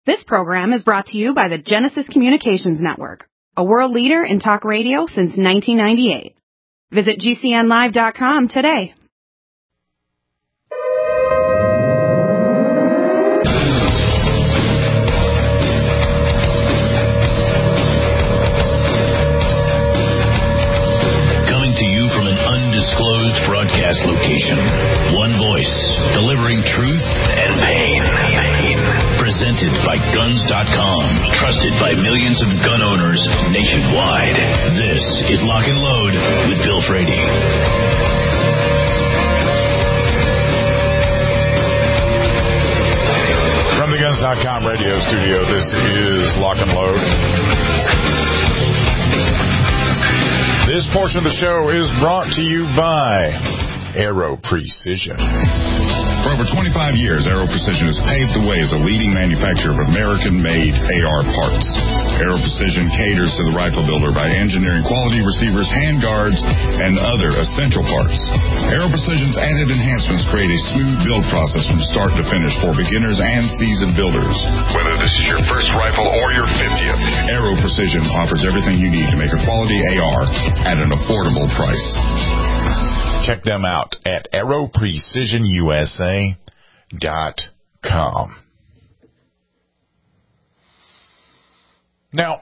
This program is brought to you by the Genesis Communications Network, a world leader in talk radio since 1998. Visit GCNlive.com today. Coming to you from an undisclosed broadcast location. One voice, delivering truth and pain. Presented by Guns.com, trusted by millions of gun owners nationwide. This is Lock and Load with Bill Frady. From the Guns.com radio studio, this is Lock and Load. This portion of the show is brought to you by Aero Precision. For over 25 years, Aero Precision has paved the way as a leading manufacturer of American-made AR parts. Aero Precision caters to the rifle builder by engineering quality receivers, handguards, and other essential parts. Aero Precision's added enhancements create a smooth build process from start to finish for beginners and seasoned builders. Whether this is your first rifle or your 50th, Aero Precision offers everything you need to make a quality AR at an affordable price. Check them out at aeroprecisionusa.com. Now,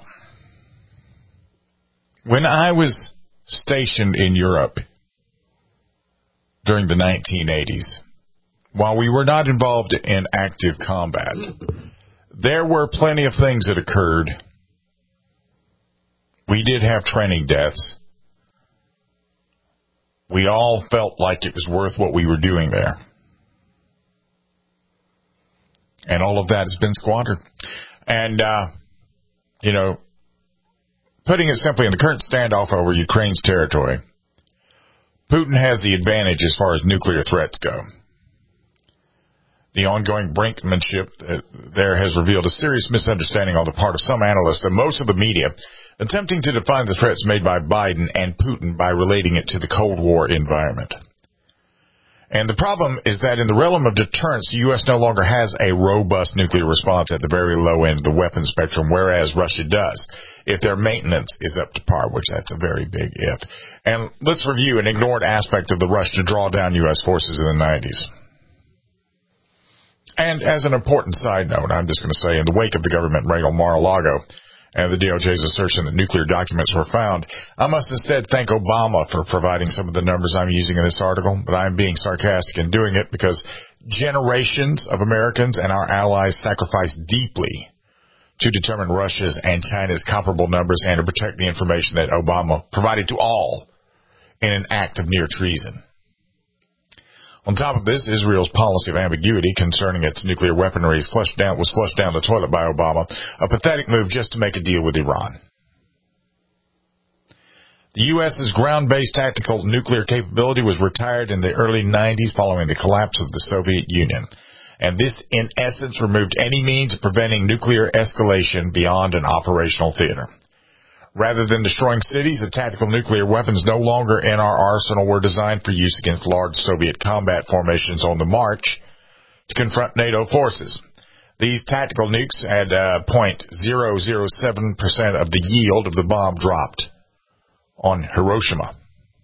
when I was stationed in Europe during the 1980s, while we were not involved in active combat, there were plenty of things that occurred. We did have training deaths. We all felt like it was worth what we were doing there. And all of that has been squandered. And, putting it simply, in the current standoff over Ukraine's territory, Putin has the advantage as far as nuclear threats go. The ongoing brinkmanship there has revealed a serious misunderstanding on the part of some analysts and most of the media, attempting to define the threats made by Biden and Putin by relating it to the Cold War environment. And the problem is that in the realm of deterrence, the U.S. no longer has a robust nuclear response at the very low end of the weapon spectrum, whereas Russia does, if their maintenance is up to par, which that's a very big if. And let's review an ignored aspect of the rush to draw down U.S. forces in the 90s. And as an important side note, I'm just going to say, in the wake of the government raid on Mar-a-Lago and the DOJ's assertion that nuclear documents were found, I must instead thank Obama for providing some of the numbers I'm using in this article, but I'm being sarcastic in doing it because generations of Americans and our allies sacrificed deeply to determine Russia's and China's comparable numbers and to protect the information that Obama provided to all in an act of near treason. On top of this, Israel's policy of ambiguity concerning its nuclear weaponry was flushed down the toilet by Obama, a pathetic move just to make a deal with Iran. The U.S.'s ground-based tactical nuclear capability was retired in the early 90s following the collapse of the Soviet Union, and this, in essence, removed any means of preventing nuclear escalation beyond an operational theater. Rather than destroying cities, the tactical nuclear weapons no longer in our arsenal were designed for use against large Soviet combat formations on the march to confront NATO forces. These tactical nukes had 0.007% of the yield of the bomb dropped on Hiroshima.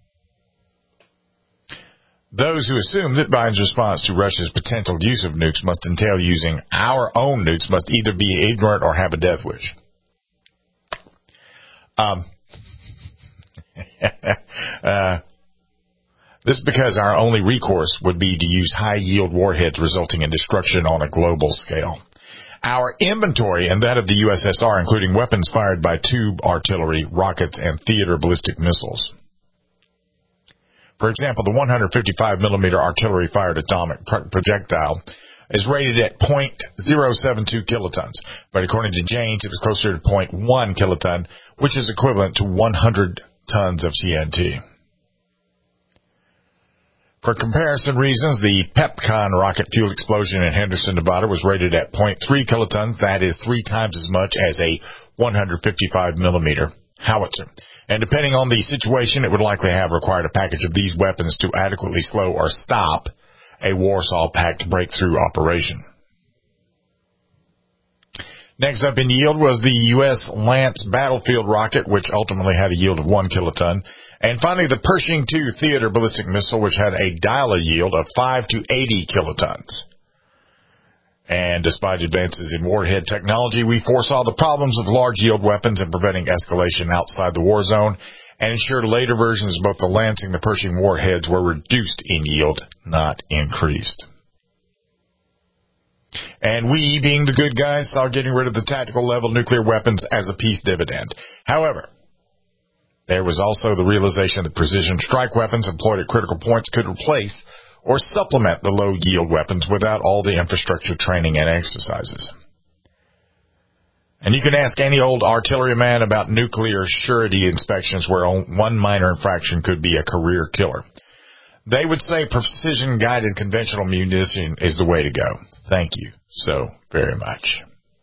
Those who assume that Biden's response to Russia's potential use of nukes must entail using our own nukes must either be ignorant or have a death wish. This is because our only recourse would be to use high-yield warheads resulting in destruction on a global scale. Our inventory and that of the USSR, including weapons fired by tube artillery, rockets, and theater ballistic missiles. For example, the 155-millimeter artillery-fired atomic projectile is rated at 0.072 kilotons, but according to Janes, it was closer to 0.1 kiloton, which is equivalent to 100 tons of TNT. For comparison reasons, the Pepcon rocket fuel explosion in Henderson, Nevada was rated at 0.3 kilotons, that is 3 times as much as a 155-millimeter howitzer. And depending on the situation, it would likely have required a package of these weapons to adequately slow or stop a Warsaw Pact breakthrough operation. Next up in yield was the U.S. Lance battlefield rocket, which ultimately had a yield of 1 kiloton. And finally, the Pershing II theater ballistic missile, which had a dial yield of 5 to 80 kilotons. And despite advances in warhead technology, we foresaw the problems of large yield weapons and preventing escalation outside the war zone, and ensured later versions of both the Lance and the Pershing warheads were reduced in yield, not increased. And we, being the good guys, saw getting rid of the tactical level nuclear weapons as a peace dividend. However, there was also the realization that precision strike weapons employed at critical points could replace or supplement the low-yield weapons without all the infrastructure training and exercises. And you can ask any old artilleryman about nuclear surety inspections where one minor infraction could be a career killer. They would say precision-guided conventional munition is the way to go. Thank you so very much.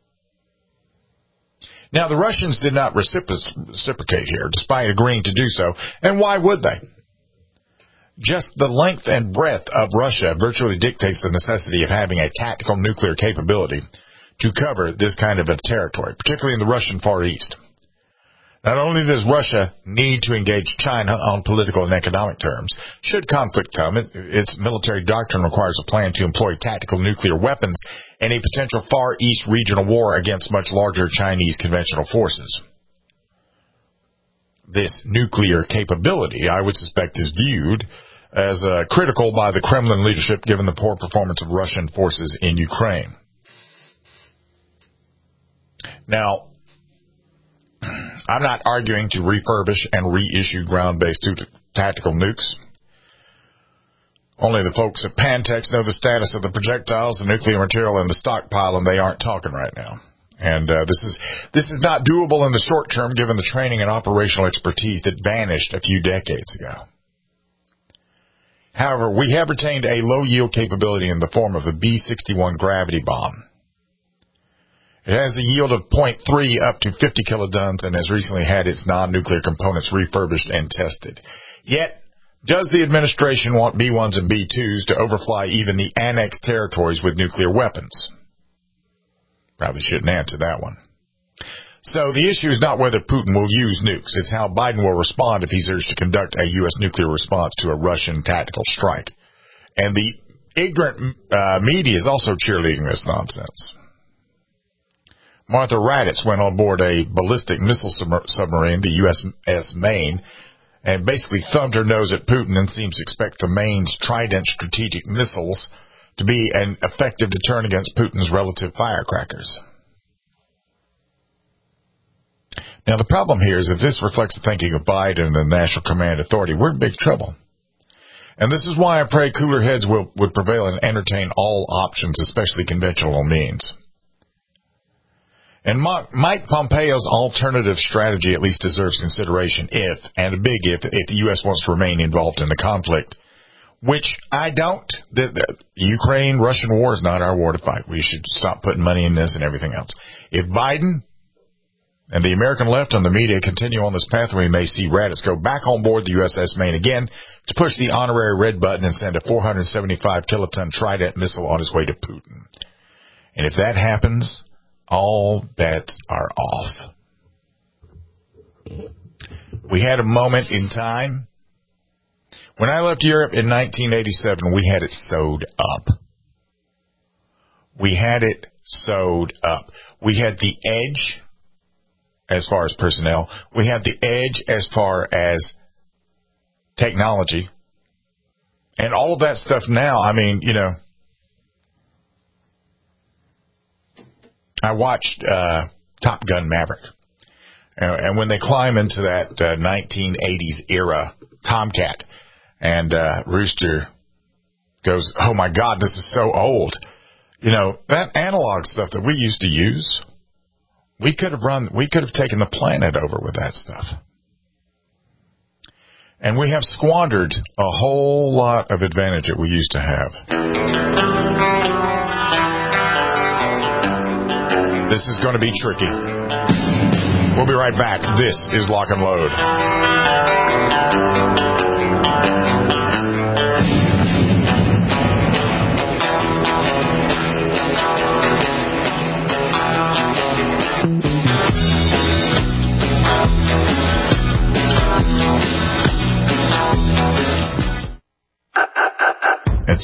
Now, the Russians did not reciprocate here, despite agreeing to do so, and why would they? Just the length and breadth of Russia virtually dictates the necessity of having a tactical nuclear capability to cover this kind of a territory, particularly in the Russian Far East. Not only does Russia need to engage China on political and economic terms, should conflict come, its military doctrine requires a plan to employ tactical nuclear weapons in a potential Far East regional war against much larger Chinese conventional forces. This nuclear capability, I would suspect, is viewed as critical by the Kremlin leadership given the poor performance of Russian forces in Ukraine. Now, I'm not arguing to refurbish and reissue ground-based tactical nukes. Only the folks at Pantex know the status of the projectiles, the nuclear material, and the stockpile, and they aren't talking right now. And this is not doable in the short term, given the training and operational expertise that vanished a few decades ago. However, we have retained a low-yield capability in the form of the B-61 gravity bomb. It has a yield of 0.3 up to 50 kilotons and has recently had its non-nuclear components refurbished and tested. Yet, does the administration want B-1s and B-2s to overfly even the annexed territories with nuclear weapons? Probably shouldn't answer that one. So the issue is not whether Putin will use nukes. It's how Biden will respond if he's urged to conduct a U.S. nuclear response to a Russian tactical strike. And the ignorant media is also cheerleading this nonsense. Martha Raddatz went on board a ballistic missile submarine, the USS Maine, and basically thumbed her nose at Putin and seems to expect the Maine's Trident strategic missiles to be an effective deterrent against Putin's relative firecrackers. Now, the problem here is if this reflects the thinking of Biden and the National Command Authority, we're in big trouble. And this is why I pray cooler heads would prevail and entertain all options, especially conventional means. And Mike Pompeo's alternative strategy at least deserves consideration if, and a big if the U.S. wants to remain involved in the conflict, which I don't. The Ukraine-Russian war is not our war to fight. We should stop putting money in this and everything else. If Biden and the American left and the media continue on this path, we may see Raddatz go back on board the USS Maine again to push the honorary red button and send a 475 kiloton Trident missile on its way to Putin. And if that happens, all bets are off. We had a moment in time. When I left Europe in 1987, we had it sewed up. We had it sewed up. We had the edge as far as personnel. We had the edge as far as technology. And all of that stuff now, I mean, you know, I watched Top Gun Maverick. And when they climb into that 1980s era Tomcat, and Rooster goes, "Oh my God, this is so old." You know, that analog stuff that we used to use, we could have taken the planet over with that stuff. And we have squandered a whole lot of advantage that we used to have. This is going to be tricky. We'll be right back. This is Lock and Load.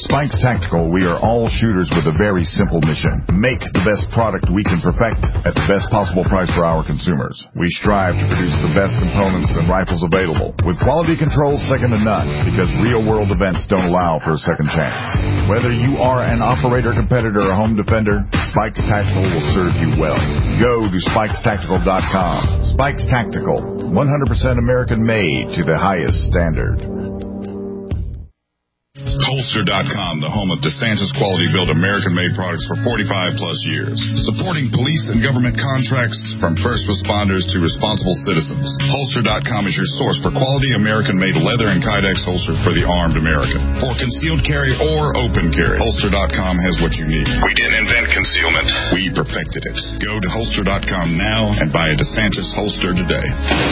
At Spikes Tactical, we are all shooters with a very simple mission. Make the best product we can perfect at the best possible price for our consumers. We strive to produce the best components and rifles available, with quality control second to none, because real-world events don't allow for a second chance. Whether you are an operator, competitor, or home defender, Spikes Tactical will serve you well. Go to SpikesTactical.com. Spikes Tactical, 100% American-made to the highest standard. Holster.com, the home of DeSantis quality-built American-made products for 45-plus years. Supporting police and government contracts from first responders to responsible citizens. Holster.com is your source for quality American-made leather and Kydex holsters for the armed American. For concealed carry or open carry, Holster.com has what you need. We didn't invent concealment. We perfected it. Go to Holster.com now and buy a DeSantis holster today.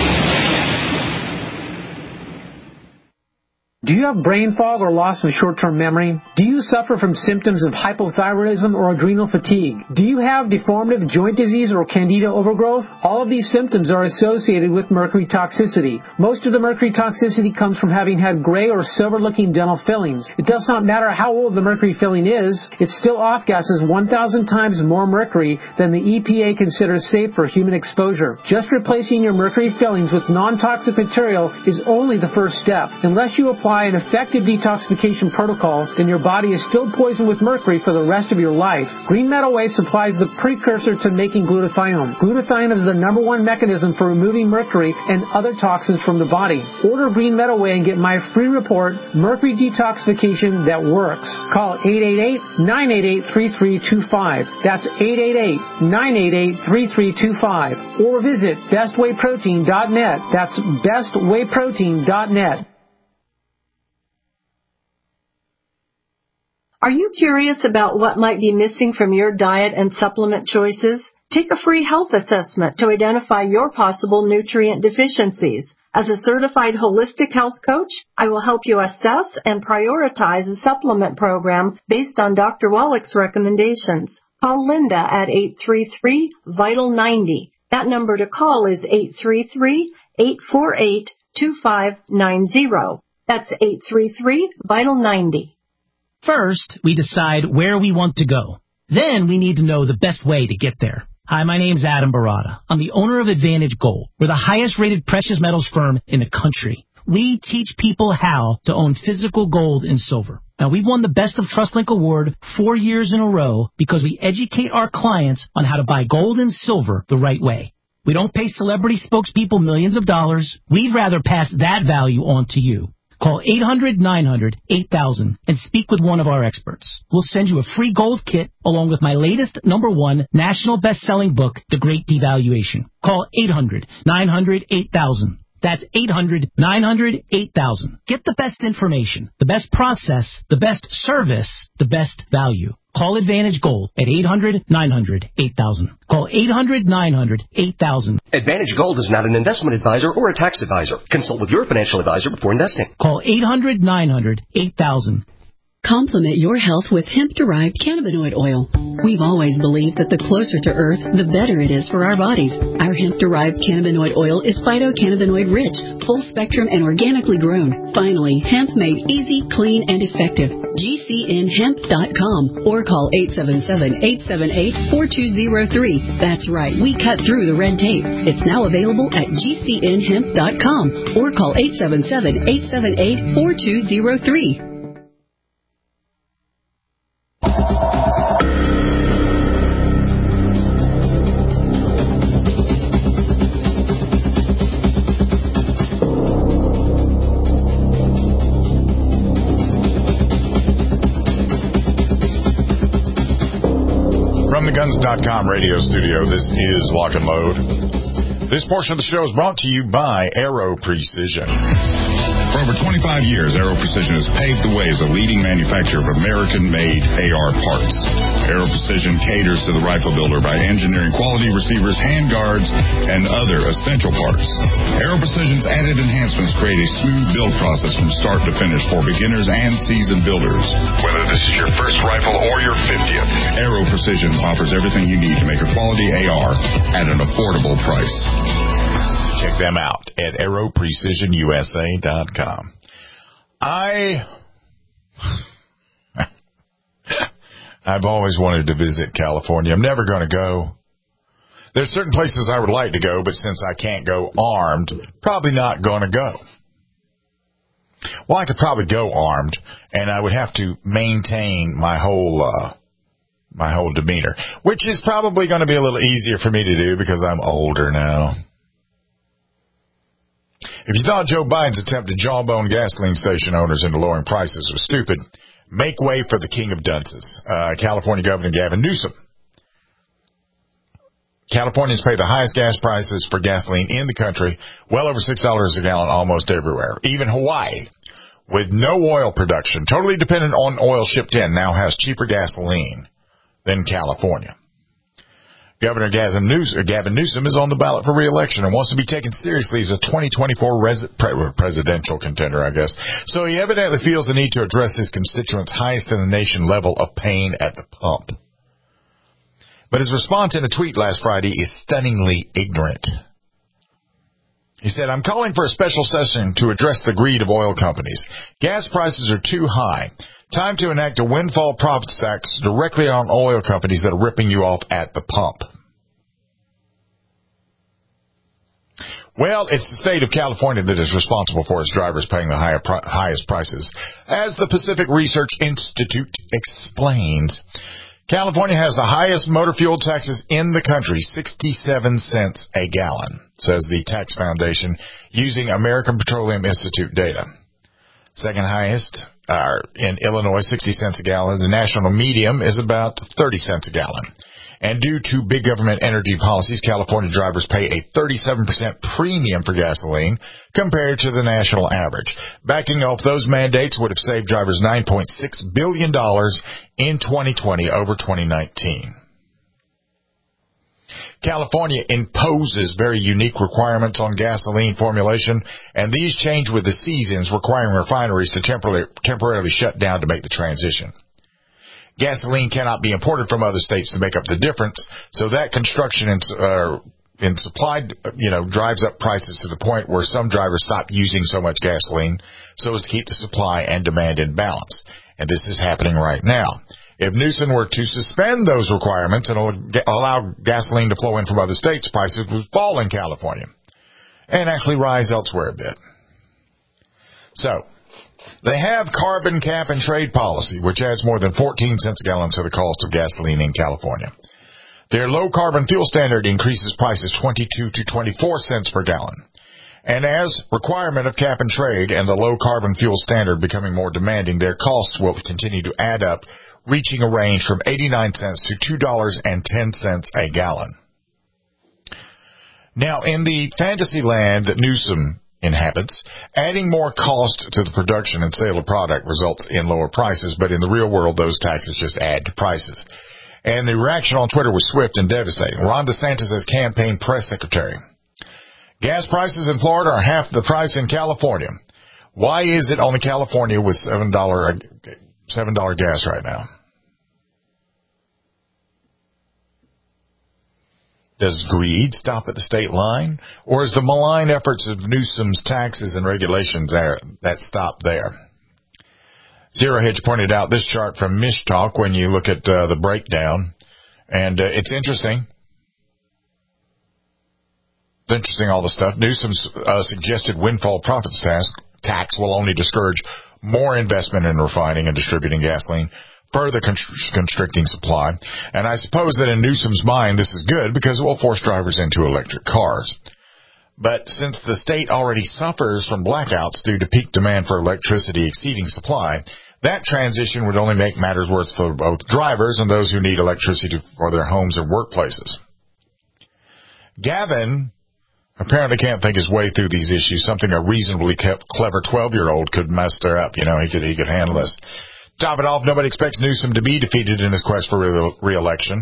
Do you have brain fog or loss of short-term memory? Do you suffer from symptoms of hypothyroidism or adrenal fatigue? Do you have deformative joint disease or candida overgrowth? All of these symptoms are associated with mercury toxicity. Most of the mercury toxicity comes from having had gray or silver-looking dental fillings. It does not matter how old the mercury filling is, it still off-gases 1,000 times more mercury than the EPA considers safe for human exposure. Just replacing your mercury fillings with non-toxic material is only the first step. Unless you apply an effective detoxification protocol, then your body is still poisoned with mercury for the rest of your life. Green Meadow Way supplies the precursor to making glutathione. Glutathione is the #1 mechanism for removing mercury and other toxins from the body. Order Green Meadow Way and get my free report, Mercury Detoxification That Works. Call 888-988-3325. That's 888-988-3325. Or visit bestwayprotein.net. That's bestwayprotein.net. Are you curious about what might be missing from your diet and supplement choices? Take a free health assessment to identify your possible nutrient deficiencies. As a certified holistic health coach, I will help you assess and prioritize a supplement program based on Dr. Wallach's recommendations. Call Linda at 833-VITAL-90. That number to call is 833-848-2590. That's 833-VITAL-90. First, we decide where we want to go. Then we need to know the best way to get there. Hi, my name's Adam Barada. I'm the owner of Advantage Gold. We're the highest-rated precious metals firm in the country. We teach people how to own physical gold and silver. Now, we've won the Best of TrustLink Award 4 years in a row because we educate our clients on how to buy gold and silver the right way. We don't pay celebrity spokespeople millions of dollars. We'd rather pass that value on to you. Call 800-900-8000 and speak with one of our experts. We'll send you a free gold kit along with my latest #1 national best-selling book, The Great Devaluation. Call 800-900-8000. That's 800-900-8000. Get the best information, the best process, the best service, the best value. Call Advantage Gold at 800-900-8000. Call 800-900-8000. Advantage Gold is not an investment advisor or a tax advisor. Consult with your financial advisor before investing. Call 800-900-8000. Complement your health with hemp-derived cannabinoid oil. We've always believed that the closer to Earth, the better it is for our bodies. Our hemp-derived cannabinoid oil is phytocannabinoid-rich, full-spectrum, and organically grown. Finally, hemp made easy, clean, and effective. GCNhemp.com or call 877-878-4203. That's right, we cut through the red tape. It's now available at GCNhemp.com or call 877-878-4203. From the Guns.com radio studio, this is Lock and Load. This portion of the show is brought to you by Aero Precision. For over 25 years, Aero Precision has paved the way as a leading manufacturer of American-made AR parts. Aero Precision caters to the rifle builder by engineering quality receivers, handguards, and other essential parts. Aero Precision's added enhancements create a smooth build process from start to finish for beginners and seasoned builders. Whether this is your first rifle or your 50th, Aero Precision offers everything you need to make a quality AR at an affordable price. Check them out at AeroPrecisionUSA.com. I I've always wanted to visit California. I'm never going to go. There's certain places I would like to go, but since I can't go armed, probably not going to go. Well, I could probably go armed, and I would have to maintain my whole demeanor, which is probably going to be a little easier for me to do because I'm older now. If you thought Joe Biden's attempt to jawbone gasoline station owners into lowering prices was stupid, make way for the king of dunces, California Governor Gavin Newsom. Californians pay the highest gas prices for gasoline in the country, well over $6 a gallon almost everywhere. Even Hawaii, with no oil production, totally dependent on oil shipped in, now has cheaper gasoline than California. Governor Gavin Newsom is on the ballot for re-election and wants to be taken seriously as a 2024 presidential contender, I guess. So he evidently feels the need to address his constituents' highest in the nation level of pain at the pump. But his response in a tweet last Friday is stunningly ignorant. He said, I'm calling for a special session to address the greed of oil companies. Gas prices are too high. Time to enact a windfall profits tax directly on oil companies that are ripping you off at the pump. Well, it's the state of California that is responsible for its drivers paying the highest prices. As the Pacific Research Institute explains, California has the highest motor fuel taxes in the country, 67 cents a gallon, says the Tax Foundation, using American Petroleum Institute data. Second highest are in Illinois, 60 cents a gallon. The national medium is about 30 cents a gallon. And due to big government energy policies, California drivers pay a 37% premium for gasoline compared to the national average. Backing off those mandates would have saved drivers $9.6 billion in 2020 over 2019. California imposes very unique requirements on gasoline formulation, and these change with the seasons, requiring refineries to temporarily shut down to make the transition. Gasoline cannot be imported from other states to make up the difference, so that construction in supply, drives up prices to the point where some drivers stop using so much gasoline so as to keep the supply and demand in balance. And this is happening right now. If Newsom were to suspend those requirements and allow gasoline to flow in from other states, prices would fall in California and actually rise elsewhere a bit. So, they have carbon cap and trade policy, which adds more than 14 cents a gallon to the cost of gasoline in California. Their low carbon fuel standard increases prices 22 to 24 cents per gallon. And as requirement of cap and trade and the low carbon fuel standard becoming more demanding, their costs will continue to add up, reaching a range from 89 cents to $2.10 a gallon. Now, in the fantasy land that Newsom inhabits, adding more cost to the production and sale of product results in lower prices, but in the real world, those taxes just add to prices. And the reaction on Twitter was swift and devastating. Ron DeSantis as campaign press secretary. Gas prices in Florida are half the price in California. Why is it only California with $7 gas right now? Does greed stop at the state line? Or is the malign efforts of Newsom's taxes and regulations that stop there? Zero Hedge pointed out this chart from Mishtalk when you look at the breakdown. And it's interesting. It's interesting, all the stuff. Newsom's suggested windfall profits tax will only discourage more investment in refining and distributing gasoline, further constricting supply. And I suppose that in Newsom's mind, this is good because it will force drivers into electric cars. But since the state already suffers from blackouts due to peak demand for electricity exceeding supply, that transition would only make matters worse for both drivers and those who need electricity for their homes and workplaces. Gavin apparently can't think his way through these issues, something a reasonably clever 12-year-old could muster up. He could handle this. Top it off, nobody expects Newsom to be defeated in his quest for re-election.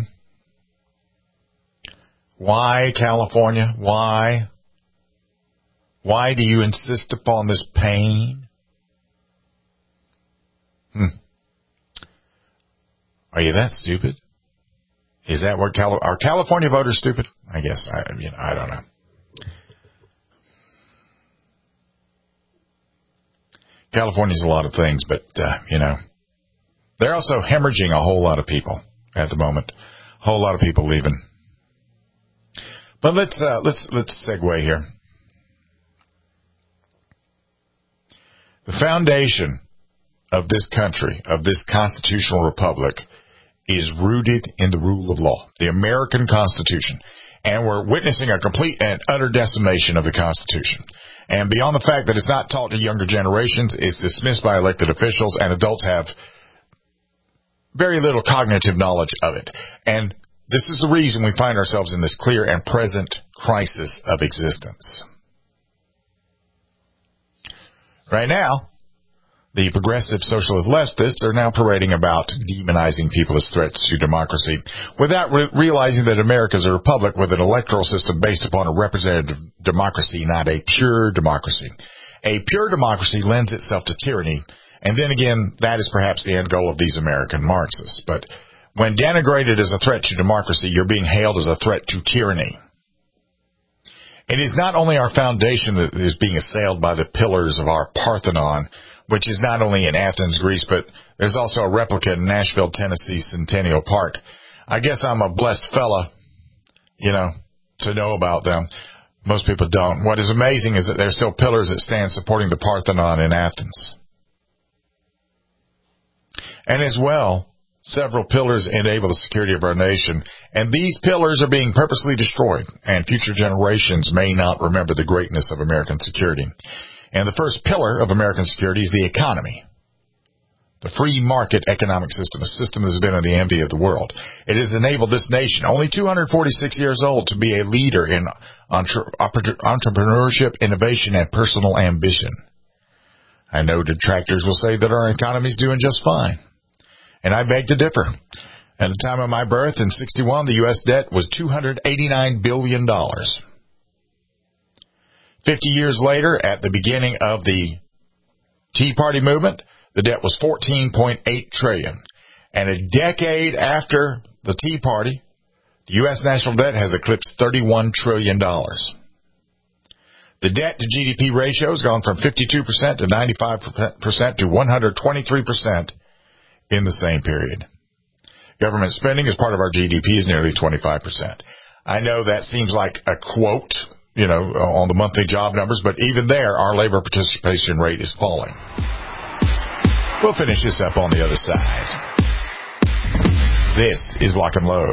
Why, California? Why? Why do you insist upon this pain? Are you that stupid? Is that what are California voters stupid? I guess I don't know. California's a lot of things, but They're also hemorrhaging a whole lot of people at the moment. A whole lot of people leaving. But let's segue here. The foundation of this country, of this constitutional republic, is rooted in the rule of law, the American Constitution. And we're witnessing a complete and utter decimation of the Constitution. And beyond the fact that it's not taught to younger generations, it's dismissed by elected officials, and adults have very little cognitive knowledge of it. And this is the reason we find ourselves in this clear and present crisis of existence. Right now, the progressive socialist leftists are now parading about demonizing people as threats to democracy without realizing that America is a republic with an electoral system based upon a representative democracy, not a pure democracy. A pure democracy lends itself to tyranny, and then again, that is perhaps the end goal of these American Marxists. But when denigrated as a threat to democracy, you're being hailed as a threat to tyranny. It is not only our foundation that is being assailed by the pillars of our Parthenon, which is not only in Athens, Greece, but there's also a replica in Nashville, Tennessee, Centennial Park. I guess I'm a blessed fella, to know about them. Most people don't. What is amazing is that there's still pillars that stand supporting the Parthenon in Athens. And as well, several pillars enable the security of our nation, and these pillars are being purposely destroyed, and future generations may not remember the greatness of American security. And the first pillar of American security is the economy. The free market economic system, a system that has been the envy of the world. It has enabled this nation, only 246 years old, to be a leader in entrepreneurship, innovation, and personal ambition. I know detractors will say that our economy is doing just fine. And I beg to differ. At the time of my birth in 1961, the U.S. debt was $289 billion. 50 years later, at the beginning of the Tea Party movement, the debt was $14.8 trillion. And a decade after the Tea Party, the U.S. national debt has eclipsed $31 trillion. The debt to GDP ratio has gone from 52% to 95% to 123% in the same period. Government spending as part of our GDP is nearly 25%. I know that seems like a quote, on the monthly job numbers, but even there, our labor participation rate is falling. We'll finish this up on the other side. This is Lock and Load.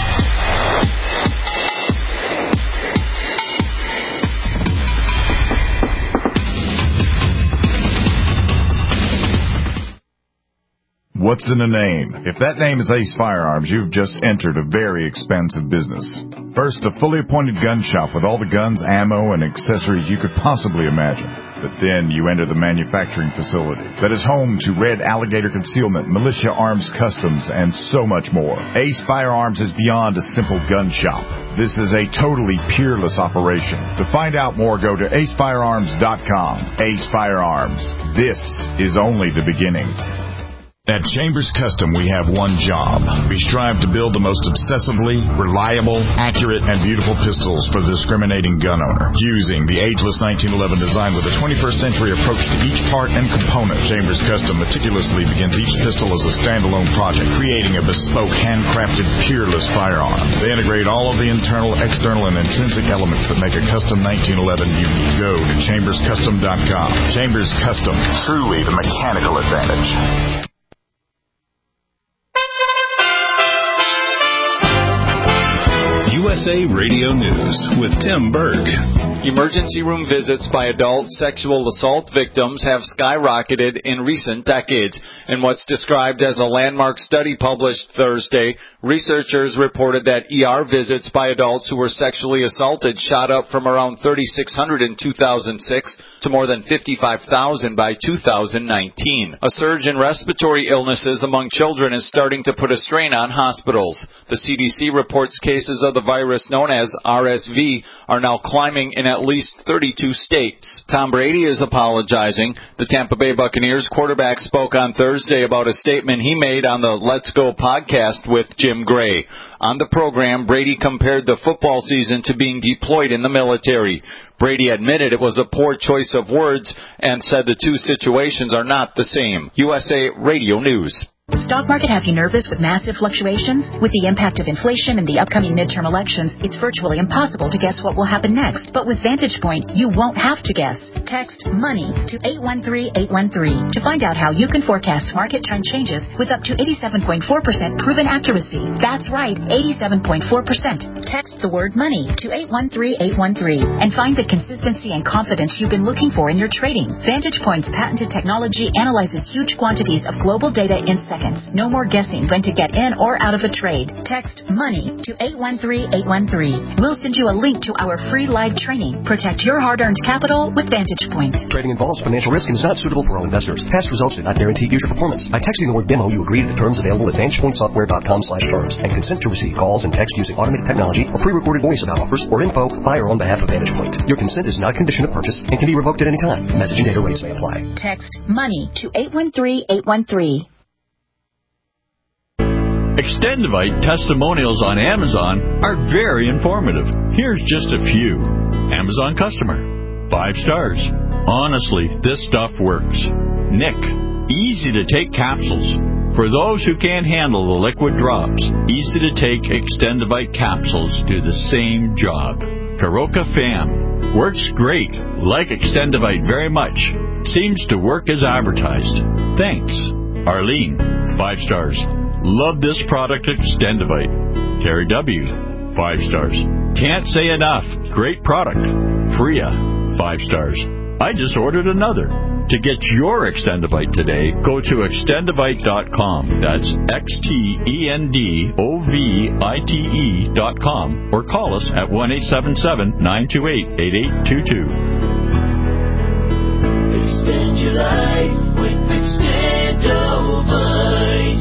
What's in a name? If that name is Ace Firearms, you've just entered a very expensive business. First, a fully appointed gun shop with all the guns, ammo, and accessories you could possibly imagine. But then you enter the manufacturing facility that is home to Red Alligator Concealment, Militia Arms Customs, and so much more. Ace Firearms is beyond a simple gun shop. This is a totally peerless operation. To find out more, go to acefirearms.com. Ace Firearms. This is only the beginning. At Chambers Custom, we have one job. We strive to build the most obsessively reliable, accurate, and beautiful pistols for the discriminating gun owner, using the ageless 1911 design with a 21st century approach to each part and component. Chambers Custom meticulously begins each pistol as a standalone project, creating a bespoke, handcrafted, peerless firearm. They integrate all of the internal, external, and intrinsic elements that make a custom 1911 unique. Go to chamberscustom.com. Chambers Custom, truly the mechanical advantage. USA Radio News with Tim Berg. Emergency room visits by adult sexual assault victims have skyrocketed in recent decades. In what's described as a landmark study published Thursday, researchers reported that ER visits by adults who were sexually assaulted shot up from around 3,600 in 2006 to more than 55,000 by 2019. A surge in respiratory illnesses among children is starting to put a strain on hospitals. The CDC reports cases of the virus known as RSV are now climbing in at least 32 states. Tom Brady is apologizing. The Tampa Bay Buccaneers quarterback spoke on Thursday about a statement he made on the Let's Go podcast with Jim Gray. On the program, Brady compared the football season to being deployed in the military. Brady admitted it was a poor choice of words and said the two situations are not the same. USA Radio News. Stock market have you nervous with massive fluctuations? With the impact of inflation and the upcoming midterm elections, it's virtually impossible to guess what will happen next. But with Vantage Point, you won't have to guess. Text MONEY to 813-813 to find out how you can forecast market trend changes with up to 87.4% proven accuracy. That's right, 87.4%. Text the word MONEY to 813-813 and find the consistency and confidence you've been looking for in your trading. Vantage Point's patented technology analyzes huge quantities of global data in seconds. No more guessing when to get in or out of a trade. Text MONEY to 813-813. We'll send you a link to our free live training. Protect your hard-earned capital with Vantage Point. Trading involves financial risk and is not suitable for all investors. Past results do not guarantee future performance. By texting the word demo, you agree to the terms available at VantagePointSoftware.com/terms and consent to receive calls and text using automated technology or pre-recorded voice about offers or info by or on behalf of Vantage Point. Your consent is not a condition of purchase and can be revoked at any time. Message and data rates may apply. Text MONEY to 813-813. Extendivite testimonials on Amazon are very informative. Here's just a few. Amazon customer. 5 stars. Honestly, this stuff works. Nick. Easy to take capsules. For those who can't handle the liquid drops, easy to take Extendivite capsules do the same job. Karoka Fam. Works great. Like Extendivite very much. Seems to work as advertised. Thanks. Arlene. 5 stars. Love this product, Extendivite. Terry W. 5 stars. Can't say enough. Great product. Freya. 5 stars. I just ordered another. To get your Extendivite today, go to extendivite.com. That's XTENDOVITE.com or call us at 1-877-928-8822. Extend your life with Extendivite.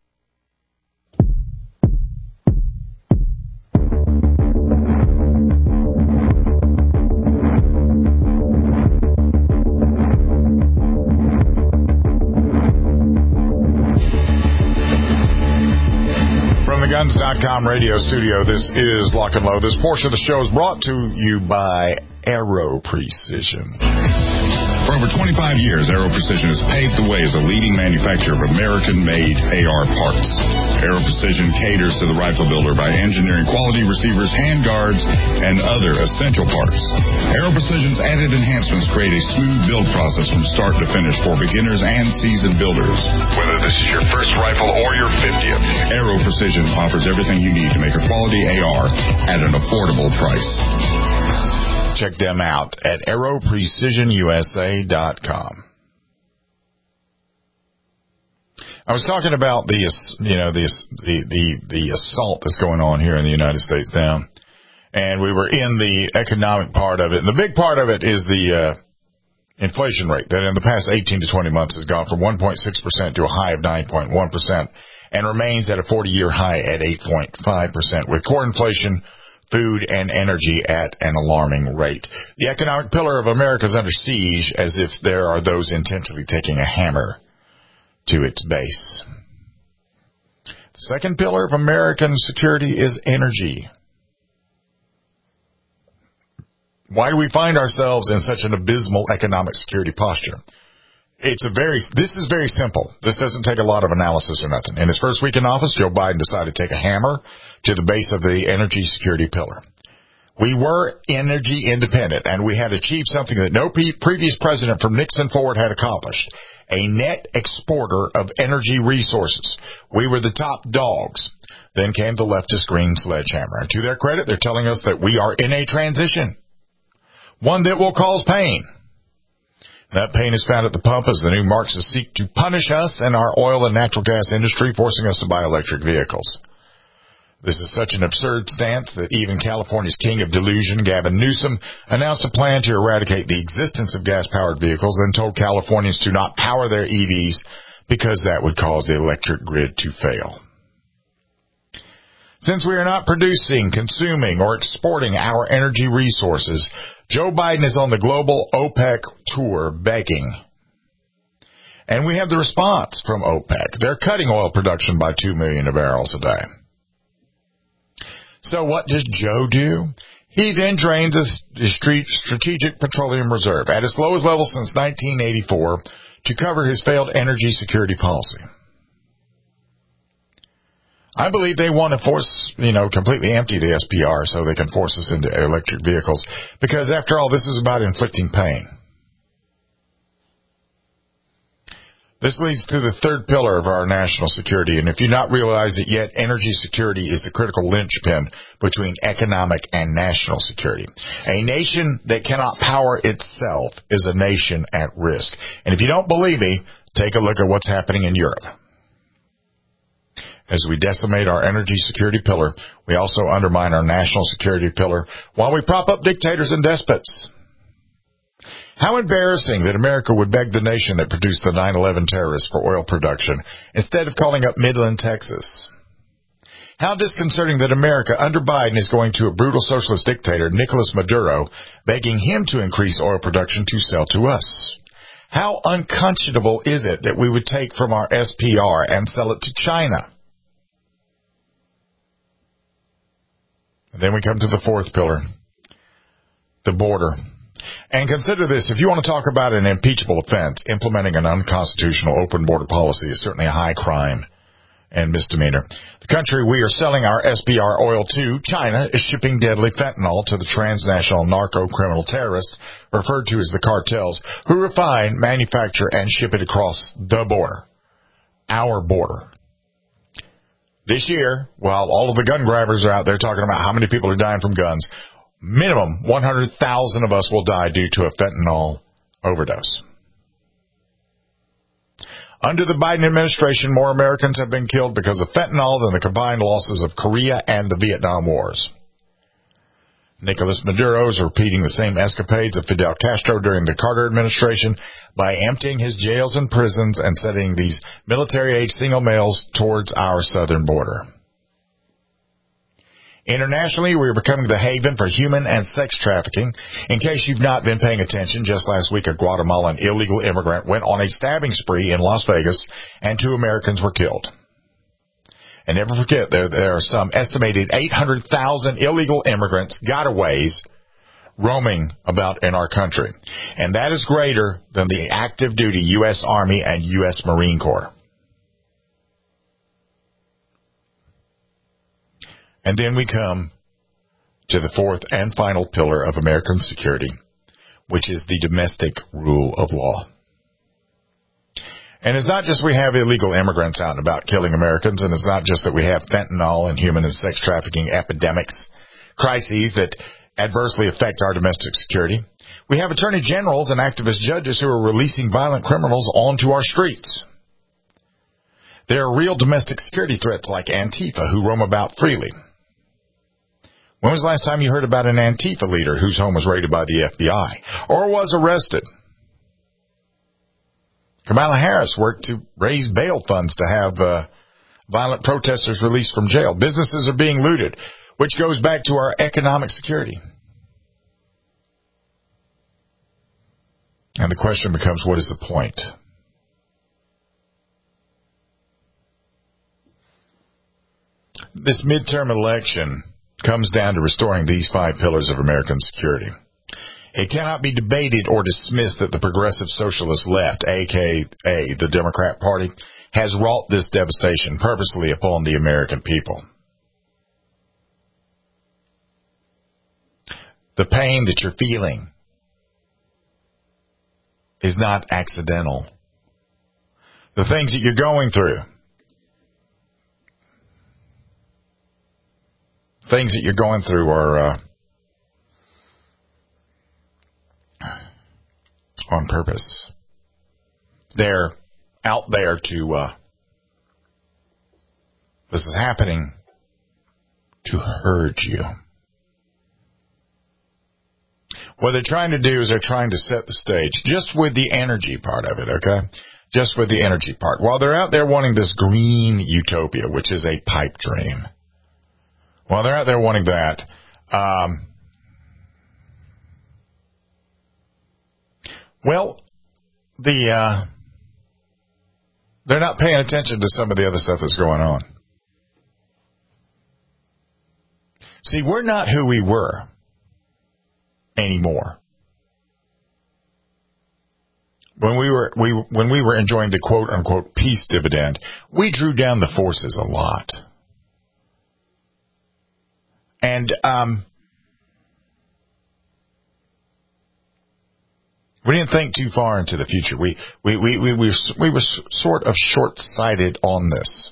Guns.com radio studio. This is Lock and Load. This portion of the show is brought to you by Aero Precision. For over 25 years, Aero Precision has paved the way as a leading manufacturer of American-made AR parts. Aero Precision caters to the rifle builder by engineering quality receivers, handguards, and other essential parts. Aero Precision's added enhancements create a smooth build process from start to finish for beginners and seasoned builders. Whether this is your first rifle or your 50th, Aero Precision offers everything you need to make a quality AR at an affordable price. Check them out at aeroprecisionusa.com. I was talking about the assault that's going on here in the United States now, and we were in the economic part of it. And the big part of it is the inflation rate that in the past 18 to 20 months has gone from 1.6% to a high of 9.1% and remains at a 40-year high at 8.5%, with core inflation, food, and energy at an alarming rate. The economic pillar of America is under siege, as if there are those intentionally taking a hammer to its base. The second pillar of American security is energy. Why do we find ourselves in such an abysmal economic security posture? This is very simple. This doesn't take a lot of analysis or nothing. In his first week in office, Joe Biden decided to take a hammer to the base of the energy security pillar. We were energy independent, and we had achieved something that no previous president from Nixon forward had accomplished: a net exporter of energy resources. We were the top dogs. Then came the leftist green sledgehammer. And to their credit, they're telling us that we are in a transition, one that will cause pain. That pain is found at the pump as the new Marxists seek to punish us and our oil and natural gas industry, forcing us to buy electric vehicles. This is such an absurd stance that even California's king of delusion, Gavin Newsom, announced a plan to eradicate the existence of gas-powered vehicles and told Californians to not power their EVs because that would cause the electric grid to fail. Since we are not producing, consuming, or exporting our energy resources, Joe Biden is on the global OPEC tour begging. And we have the response from OPEC. They're cutting oil production by 2 million barrels a day. So what does Joe do? He then drains the Strategic Petroleum Reserve at its lowest level since 1984 to cover his failed energy security policy. I believe they want to force, completely empty the SPR so they can force us into electric vehicles. Because after all, this is about inflicting pain. This leads to the third pillar of our national security, and if you not realize it yet, energy security is the critical linchpin between economic and national security. A nation that cannot power itself is a nation at risk. And if you don't believe me, take a look at what's happening in Europe. As we decimate our energy security pillar, we also undermine our national security pillar while we prop up dictators and despots. How embarrassing that America would beg the nation that produced the 9/11 terrorists for oil production instead of calling up Midland, Texas. How disconcerting that America under Biden is going to a brutal socialist dictator, Nicolas Maduro, begging him to increase oil production to sell to us. How unconscionable is it that we would take from our SPR and sell it to China? And then we come to the fourth pillar, the border. And consider this, if you want to talk about an impeachable offense, implementing an unconstitutional open border policy is certainly a high crime and misdemeanor. The country we are selling our SPR oil to, China, is shipping deadly fentanyl to the transnational narco-criminal terrorists, referred to as the cartels, who refine, manufacture, and ship it across the border, our border. This year, while all of the gun grabbers are out there talking about how many people are dying from guns, minimum 100,000 of us will die due to a fentanyl overdose. Under the Biden administration, more Americans have been killed because of fentanyl than the combined losses of Korea and the Vietnam Wars. Nicolas Maduro is repeating the same escapades of Fidel Castro during the Carter administration by emptying his jails and prisons and sending these military-age single males towards our southern border. Internationally, we are becoming the haven for human and sex trafficking. In case you've not been paying attention, just last week a Guatemalan illegal immigrant went on a stabbing spree in Las Vegas and 2 Americans were killed. And never forget, there are some estimated 800,000 illegal immigrants, gotaways, roaming about in our country. And that is greater than the active duty U.S. Army and U.S. Marine Corps. And then we come to the fourth and final pillar of American security, which is the domestic rule of law. And it's not just we have illegal immigrants out and about killing Americans, and it's not just that we have fentanyl and human and sex trafficking epidemics, crises that adversely affect our domestic security. We have attorney generals and activist judges who are releasing violent criminals onto our streets. There are real domestic security threats like Antifa who roam about freely. When was the last time you heard about an Antifa leader whose home was raided by the FBI or was arrested? Kamala Harris worked to raise bail funds to have violent protesters released from jail. Businesses are being looted, which goes back to our economic security. And the question becomes, what is the point? This midterm election comes down to restoring these 5 pillars of American security. It cannot be debated or dismissed that the progressive socialist left, aka the Democrat Party, has wrought this devastation purposely upon the American people. The pain that you're feeling is not accidental. The things that you're going through, are on purpose. They're out there to, this is happening to hurt you. What they're trying to do is they're trying to set the stage just with the energy part of it, okay? Just with the energy part. While they're out there wanting this green utopia, which is a pipe dream. While they're out there wanting that, they're not paying attention to some of the other stuff that's going on. See, we're not who we were anymore. When we were enjoying the quote unquote peace dividend, we drew down the forces a lot. And we didn't think too far into the future. We were sort of short-sighted on this.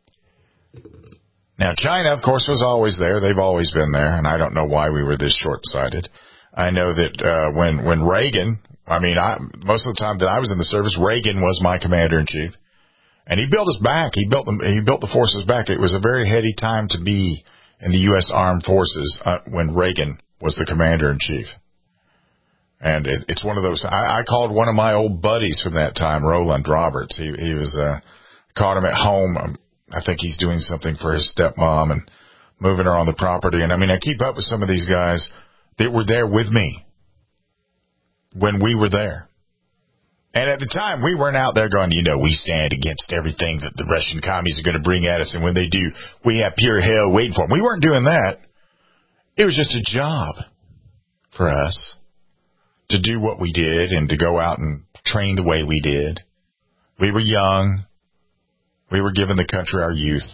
Now, China, of course, was always there. They've always been there, and I don't know why we were this short-sighted. I know that when Reagan, most of the time that I was in the service, Reagan was my commander-in-chief, and he built us back. He built the forces back. It was a very heady time to be in the U.S. Armed Forces when Reagan was the commander-in-chief. And it's one of those. I called one of my old buddies from that time, Roland Roberts. He was caught him at home. I think he's doing something for his stepmom and moving her on the property. And I keep up with some of these guys that were there with me when we were there. And at the time, we weren't out there going, we stand against everything that the Russian commies are going to bring at us. And when they do, we have pure hell waiting for them. We weren't doing that. It was just a job for us to do what we did and to go out and train the way we did. We were young. We were giving the country our youth.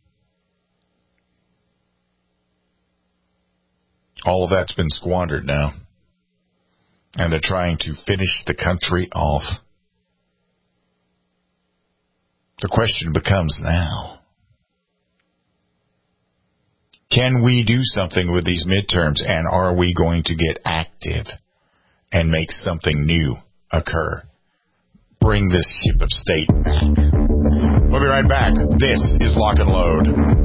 All of that's been squandered now. And they're trying to finish the country off. The question becomes now, can we do something with these midterms, and are we going to get active and make something new occur? Bring this ship of state back. We'll be right back. This is Lock and Load.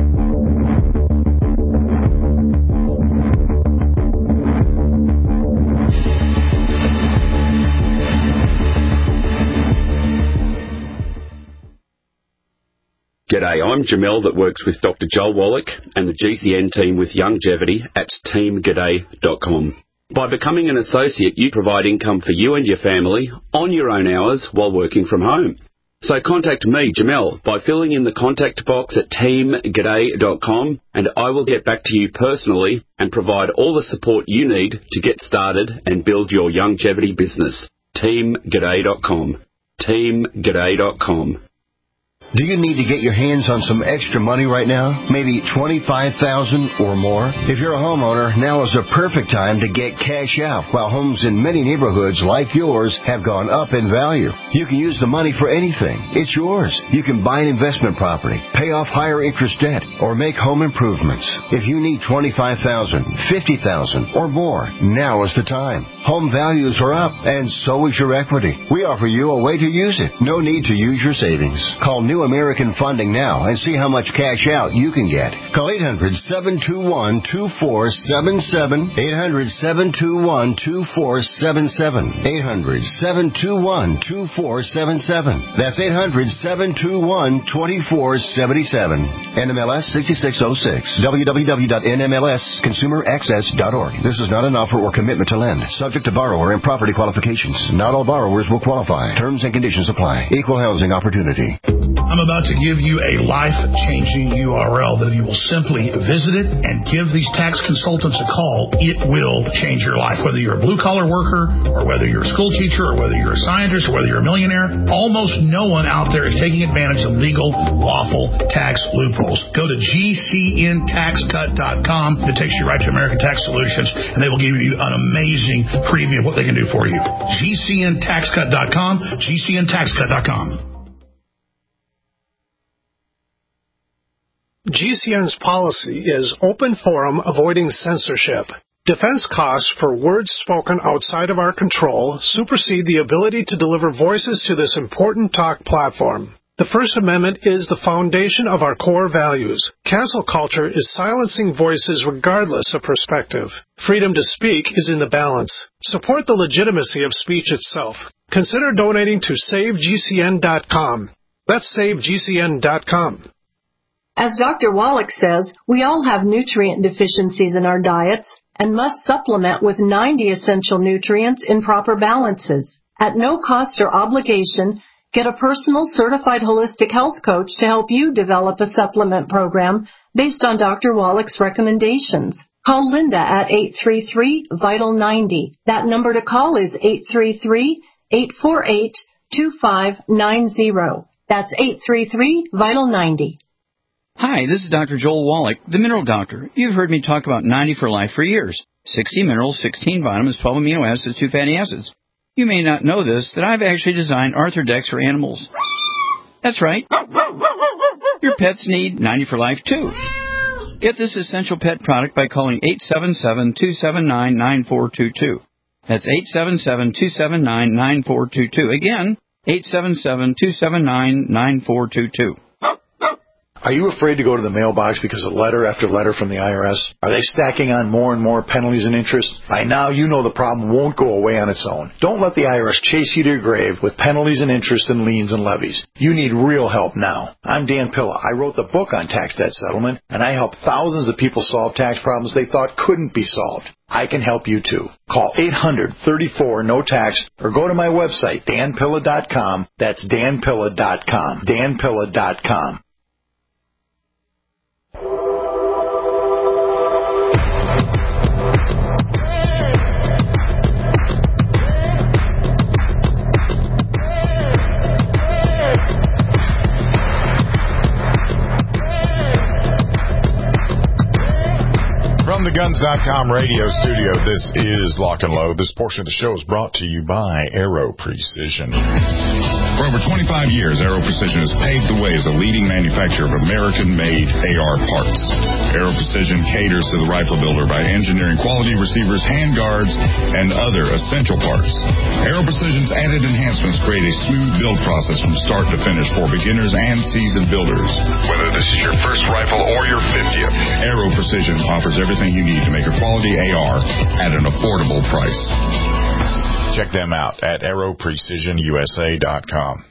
G'day, I'm Jamel that works with Dr. Joel Wallach and the GCN team with Longevity at teamg'day.com. By becoming an associate, you provide income for you and your family on your own hours while working from home. So contact me, Jamel, by filling in the contact box at teamg'day.com, and I will get back to you personally and provide all the support you need to get started and build your longevity business. teamg'day.com. teamg'day.com. Do you need to get your hands on some extra money right now? Maybe $25,000 or more? If you're a homeowner, now is the perfect time to get cash out while homes in many neighborhoods like yours have gone up in value. You can use the money for anything. It's yours. You can buy an investment property, pay off higher interest debt, or make home improvements. If you need $25,000, $50,000 or more, now is the time. Home values are up, and so is your equity. We offer you a way to use it. No need to use your savings. Call New American Funding now and see how much cash out you can get. Call 800-721-2477. 800-721-2477. 800-721-2477. That's 800-721-2477. NMLS 6606. www.nmlsconsumeraccess.org. This is not an offer or commitment to lend. Subject to borrower and property qualifications. Not all borrowers will qualify. Terms and conditions apply. Equal housing opportunity. I'm about to give you a life-changing URL that if you will simply visit it and give these tax consultants a call, it will change your life. Whether you're a blue-collar worker or whether you're a school teacher or whether you're a scientist or whether you're a millionaire, almost no one out there is taking advantage of legal, lawful tax loopholes. Go to GCNTaxCut.com. It takes you right to American Tax Solutions, and they will give you an amazing preview of what they can do for you. GCNTaxCut.com, GCNTaxCut.com. GCN's policy is open forum, avoiding censorship. Defense costs for words spoken outside of our control supersede the ability to deliver voices to this important talk platform. The First Amendment is the foundation of our core values. Cancel culture is silencing voices regardless of perspective. Freedom to speak is in the balance. Support the legitimacy of speech itself. Consider donating to SaveGCN.com. That's SaveGCN.com. As Dr. Wallach says, we all have nutrient deficiencies in our diets and must supplement with 90 essential nutrients in proper balances. At no cost or obligation, get a personal certified holistic health coach to help you develop a supplement program based on Dr. Wallach's recommendations. Call Linda at 833-VITAL-90. That number to call is 833-848-2590. That's 833-VITAL-90. Hi, this is Dr. Joel Wallach, the Mineral Doctor. You've heard me talk about 90 for Life for years. 60 minerals, 16 vitamins, 12 amino acids, 2 fatty acids. You may not know this, that I've actually designed Arthrodex for animals. That's right. Your pets need 90 for Life, too. Get this essential pet product by calling 877-279-9422. That's 877-279-9422. Again, 877-279-9422. Are you afraid to go to the mailbox because of letter after letter from the IRS? Are they stacking on more and more penalties and interest? By now, you know the problem won't go away on its own. Don't let the IRS chase you to your grave with penalties and interest and liens and levies. You need real help now. I'm Dan Pilla. I wrote the book on tax debt settlement, and I help thousands of people solve tax problems they thought couldn't be solved. I can help you too. Call 800-34-NO-TAX or go to my website, danpilla.com. That's danpilla.com. danpilla.com. From the Guns.com radio studio, this is Lock and Load. This portion of the show is brought to you by Aero Precision. For over 25 years, Aero Precision has paved the way as a leading manufacturer of American-made AR parts. Aero Precision caters to the rifle builder by engineering quality receivers, handguards, and other essential parts. Aero Precision's added enhancements create a smooth build process from start to finish for beginners and seasoned builders. Whether this is your first rifle or your 50th, Aero Precision offers everything you need to make a quality AR at an affordable price. Check them out at aeroprecisionusa.com.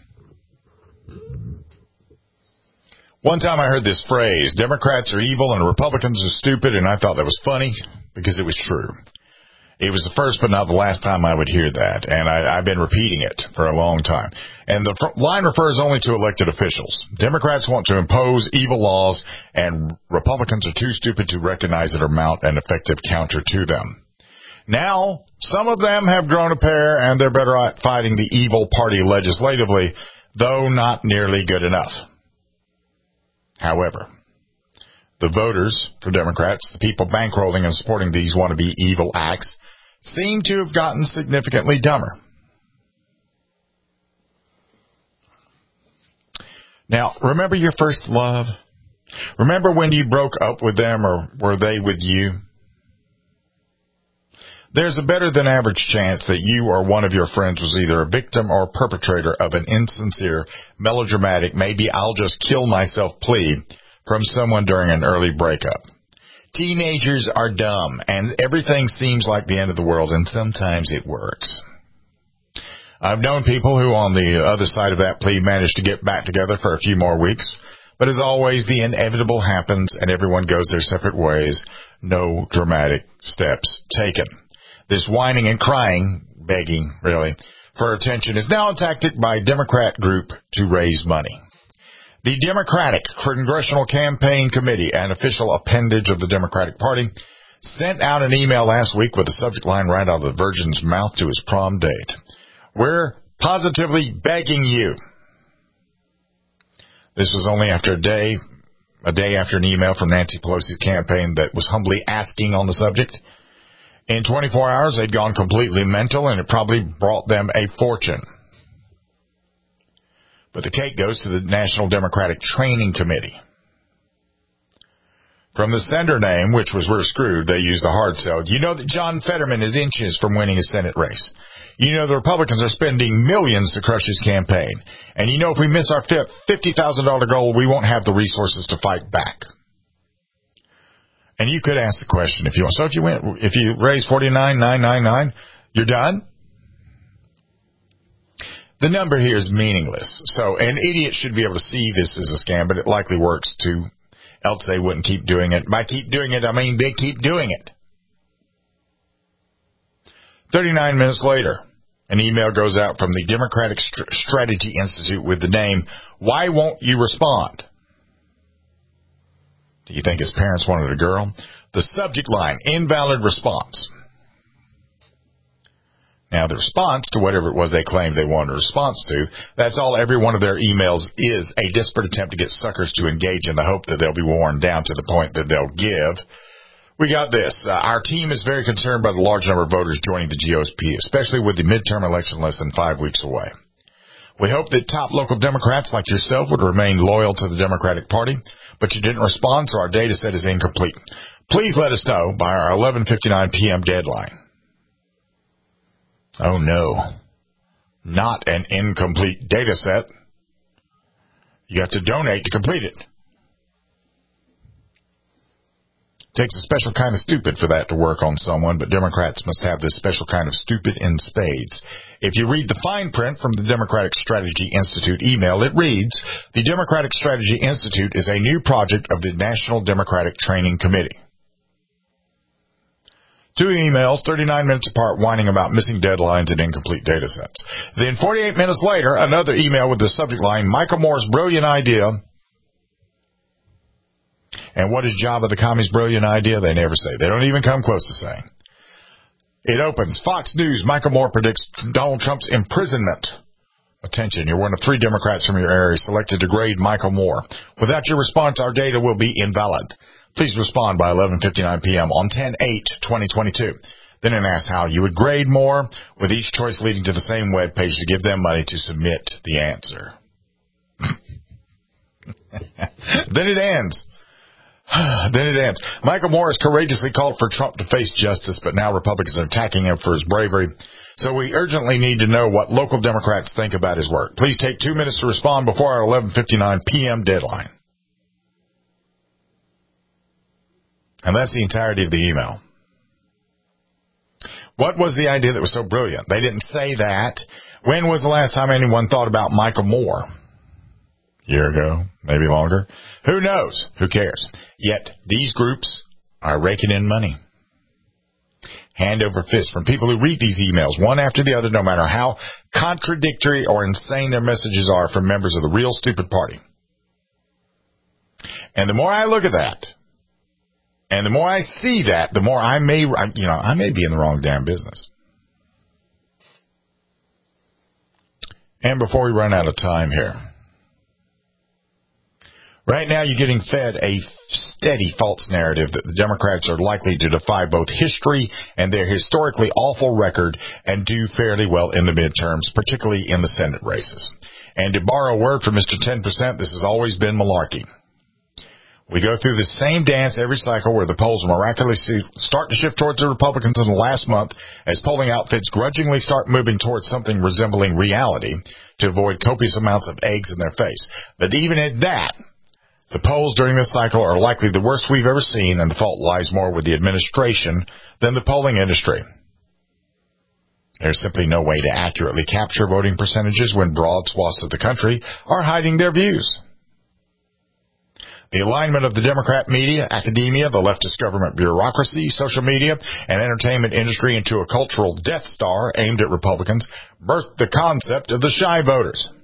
One time I heard this phrase, Democrats are evil and Republicans are stupid, and I thought that was funny because it was true. It was the first but not the last time I would hear that, and I've been repeating it for a long time. And the line refers only to elected officials. Democrats want to impose evil laws, and Republicans are too stupid to recognize it or mount an effective counter to them. Now, some of them have grown a pair, and they're better at fighting the evil party legislatively, though not nearly good enough. However, the voters for Democrats, the people bankrolling and supporting these wannabe evil acts, seem to have gotten significantly dumber. Now, remember your first love? Remember when you broke up with them, or were they with you? There's a better than average chance that you or one of your friends was either a victim or a perpetrator of an insincere, melodramatic, maybe I'll just kill myself plea from someone during an early breakup. Teenagers are dumb, and everything seems like the end of the world, and sometimes it works. I've known people who on the other side of that plea managed to get back together for a few more weeks, but as always, the inevitable happens, and everyone goes their separate ways. No dramatic steps taken. This whining and crying, begging, really, for attention is now a tactic by a Democrat group to raise money. The Democratic Congressional Campaign Committee, an official appendage of the Democratic Party, sent out an email last week with the subject line right out of the Virgin's mouth to his prom date. We're positively begging you. This was only after a day after an email from Nancy Pelosi's campaign that was humbly asking on the subject. In 24 hours, they'd gone completely mental, and it probably brought them a fortune. But the cake goes to the National Democratic Training Committee. From the sender name, which was we're screwed, they used a hard sell. You know that John Fetterman is inches from winning a Senate race. You know the Republicans are spending millions to crush his campaign. And you know if we miss our $50,000 goal, we won't have the resources to fight back. And you could ask the question if you want. So if you raise $49,999, you're done? The number here is meaningless. So an idiot should be able to see this as a scam, but it likely works too. Else they wouldn't keep doing it. By keep doing it, I mean they keep doing it. 39 minutes later, an email goes out from the Democratic Strategy Institute with the name, Why Won't You Respond? Do you think his parents wanted a girl? The subject line, invalid response. Now, the response to whatever it was they claimed they wanted a response to, that's all every one of their emails is, a desperate attempt to get suckers to engage in the hope that they'll be worn down to the point that they'll give. We got this. Our team is very concerned by the large number of voters joining the GOP, especially with the midterm election less than 5 weeks away. We hope that top local Democrats like yourself would remain loyal to the Democratic Party, but you didn't respond, so our data set is incomplete. Please let us know by our 11:59 p.m. deadline. Oh, no. Not an incomplete data set. You have to donate to complete it. Takes a special kind of stupid for that to work on someone, but Democrats must have this special kind of stupid in spades. If you read the fine print from the Democratic Strategy Institute email, it reads, the Democratic Strategy Institute is a new project of the National Democratic Training Committee. 2 emails, 39 minutes apart, whining about missing deadlines and incomplete data sets. Then 48 minutes later, another email with the subject line, Michael Moore's brilliant idea. And what is Jabba the Commie's brilliant idea? They never say. They don't even come close to saying. It opens, Fox News, Michael Moore predicts Donald Trump's imprisonment. Attention, you're one of 3 Democrats from your area selected to grade Michael Moore. Without your response, our data will be invalid. Please respond by 11:59 p.m. on 10/8/2022. Then it asks how you would grade Moore, with each choice leading to the same web page to give them money to submit the answer. Then it ends. Michael Moore has courageously called for Trump to face justice, but now Republicans are attacking him for his bravery. So we urgently need to know what local Democrats think about his work. Please take 2 minutes to respond before our 11:59 p.m. deadline. And that's the entirety of the email. What was the idea that was so brilliant? They didn't say that. When was the last time anyone thought about Michael Moore? A year ago, maybe longer. Who knows? Who cares? Yet these groups are raking in money. Hand over fist from people who read these emails one after the other, no matter how contradictory or insane their messages are, from members of the real stupid party. And the more I look at that, and the more I see that, the more I may be in the wrong damn business. And before we run out of time here, right now you're getting fed a steady false narrative that the Democrats are likely to defy both history and their historically awful record and do fairly well in the midterms, particularly in the Senate races. And to borrow a word from Mr. 10%, this has always been malarkey. We go through the same dance every cycle where the polls miraculously start to shift towards the Republicans in the last month as polling outfits grudgingly start moving towards something resembling reality to avoid copious amounts of eggs in their face. But even at that, the polls during this cycle are likely the worst we've ever seen, and the fault lies more with the administration than the polling industry. There's simply no way to accurately capture voting percentages when broad swaths of the country are hiding their views. The alignment of the Democrat media, academia, the leftist government bureaucracy, social media, and entertainment industry into a cultural Death Star aimed at Republicans birthed the concept of the shy voters.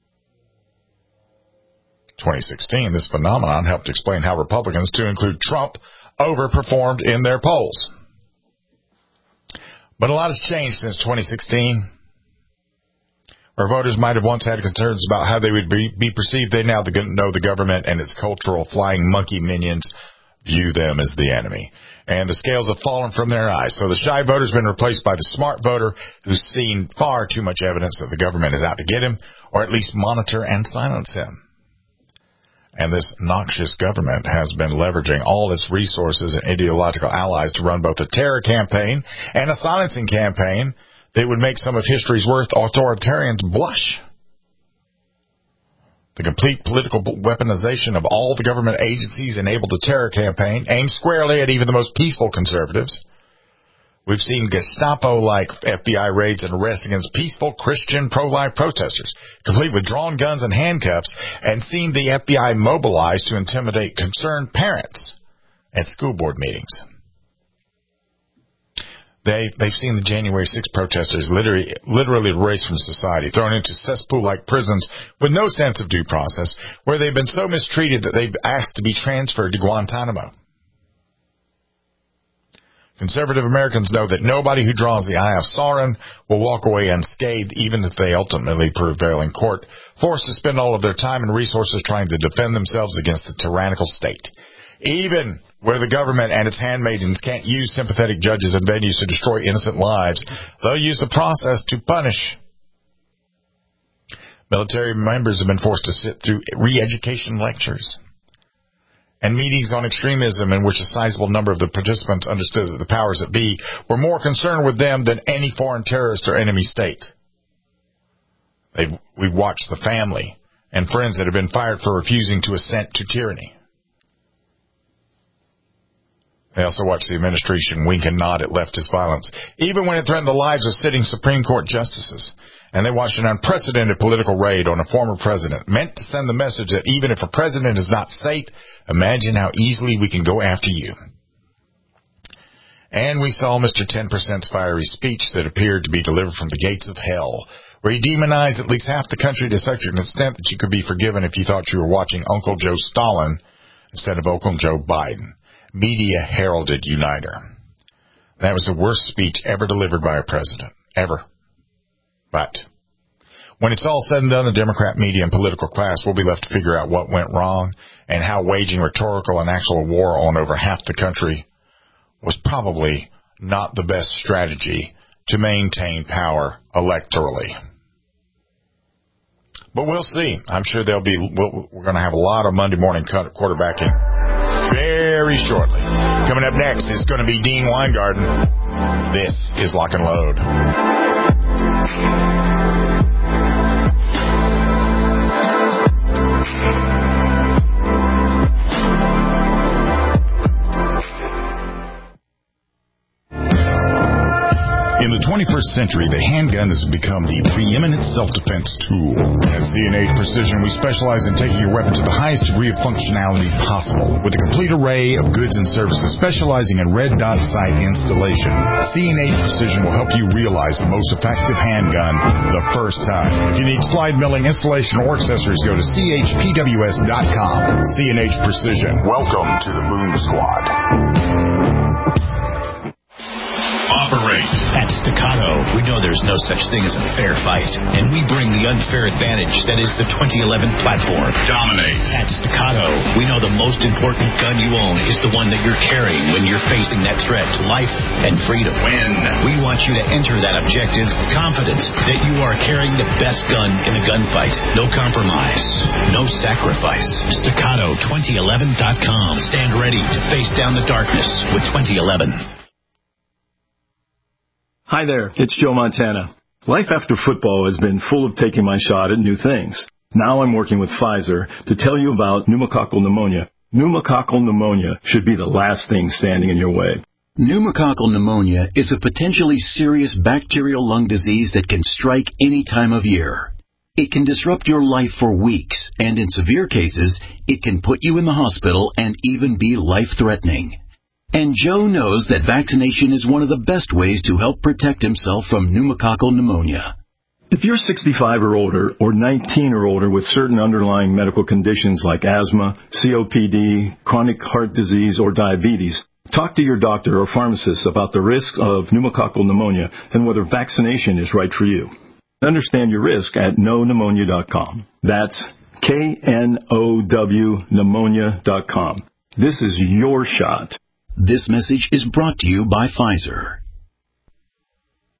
2016, this phenomenon helped explain how Republicans, to include Trump, overperformed in their polls. But a lot has changed since 2016. Where voters might have once had concerns about how they would be perceived, they now know the government and its cultural flying monkey minions view them as the enemy. And the scales have fallen from their eyes. So the shy voter's been replaced by the smart voter who's seen far too much evidence that the government is out to get him, or at least monitor and silence him. And this noxious government has been leveraging all its resources and ideological allies to run both a terror campaign and a silencing campaign that would make some of history's worst authoritarians blush. The complete political weaponization of all the government agencies enabled a terror campaign aimed squarely at even the most peaceful conservatives. We've seen Gestapo-like FBI raids and arrests against peaceful Christian pro-life protesters, complete with drawn guns and handcuffs, and seen the FBI mobilized to intimidate concerned parents at school board meetings. They've seen the January 6 protesters literally erased from society, thrown into cesspool-like prisons with no sense of due process, where they've been so mistreated that they've asked to be transferred to Guantanamo. Conservative Americans know that nobody who draws the eye of Sauron will walk away unscathed, even if they ultimately prevail in court, forced to spend all of their time and resources trying to defend themselves against the tyrannical state. Even where the government and its handmaidens can't use sympathetic judges and venues to destroy innocent lives, they'll use the process to punish. Military members have been forced to sit through re-education lectures and meetings on extremism in which a sizable number of the participants understood that the powers that be were more concerned with them than any foreign terrorist or enemy state. We've watched the family and friends that have been fired for refusing to assent to tyranny. They also watched the administration wink and nod at leftist violence, even when it threatened the lives of sitting Supreme Court justices. And they watched an unprecedented political raid on a former president, meant to send the message that even if a president is not safe, imagine how easily we can go after you. And we saw Mr. 10%'s fiery speech that appeared to be delivered from the gates of hell, where he demonized at least half the country to such an extent that you could be forgiven if you thought you were watching Uncle Joe Stalin instead of Uncle Joe Biden. Media heralded uniter. That was the worst speech ever delivered by a president. Ever. But when it's all said and done, the Democrat media and political class will be left to figure out what went wrong and how waging rhetorical and actual war on over half the country was probably not the best strategy to maintain power electorally. But we'll see. I'm sure we're going to have a lot of Monday morning quarterbacking very shortly. Coming up next is going to be Dean Weingarten. This is Lock and Load. In the 21st century, the handgun has become the preeminent self-defense tool. At C&H Precision, we specialize in taking your weapon to the highest degree of functionality possible. With a complete array of goods and services specializing in red dot sight installation, C&H Precision will help you realize the most effective handgun the first time. If you need slide milling, installation, or accessories, go to chpws.com. C&H Precision. Welcome to the Boom Squad. Operate. At Staccato, we know there's no such thing as a fair fight, and we bring the unfair advantage that is the 2011 platform. Dominate. At Staccato, we know the most important gun you own is the one that you're carrying when you're facing that threat to life and freedom. Win. We want you to enter that objective confident that you are carrying the best gun in the gunfight. No compromise. No sacrifice. Staccato2011.com. Stand ready to face down the darkness with 2011. Hi there, it's Joe Montana. Life after football has been full of taking my shot at new things. Now I'm working with Pfizer to tell you about pneumococcal pneumonia. Pneumococcal pneumonia should be the last thing standing in your way. Pneumococcal pneumonia is a potentially serious bacterial lung disease that can strike any time of year. It can disrupt your life for weeks, and in severe cases, it can put you in the hospital and even be life-threatening. And Joe knows that vaccination is one of the best ways to help protect himself from pneumococcal pneumonia. If you're 65 or older, or 19 or older with certain underlying medical conditions like asthma, COPD, chronic heart disease, or diabetes, talk to your doctor or pharmacist about the risk of pneumococcal pneumonia and whether vaccination is right for you. Understand your risk at knowpneumonia.com. That's KNOW pneumonia.com. This is your shot. This message is brought to you by Pfizer.